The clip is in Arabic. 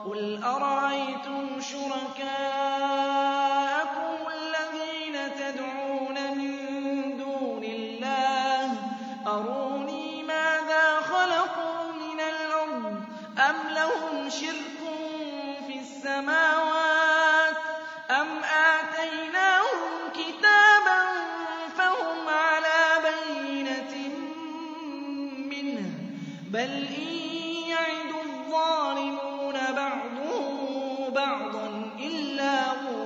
قُلْ أَرَأَيْتُمْ شُرَكَاءَكُمُ الَّذِينَ تَدْعُونَ مِن دُونِ اللَّهِ أَرُونِي مَاذَا خَلَقُوا مِنَ الْأَرْضِ أَمْ لَهُمْ شِرْكٌ فِي السَّمَاوَاتِ أَمْ آتَيْنَاهُمْ كِتَابًا فَهُمْ عَلَىٰ بَيِّنَةٍ مِّنْهُ ۚ بَلْ إِن يَعِدُ الظَّالِمُونَ بَعْضُهُم بَعْضًا إِلَّا غُرُورًا